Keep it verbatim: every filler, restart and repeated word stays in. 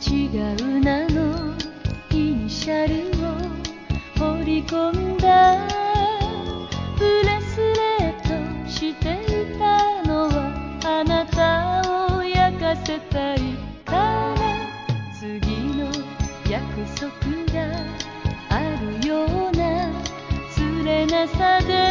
違う名のイニシャルを彫り込んだブレスレットしていたのはあなたを焼かせたいから次の約束があるようなつれなさで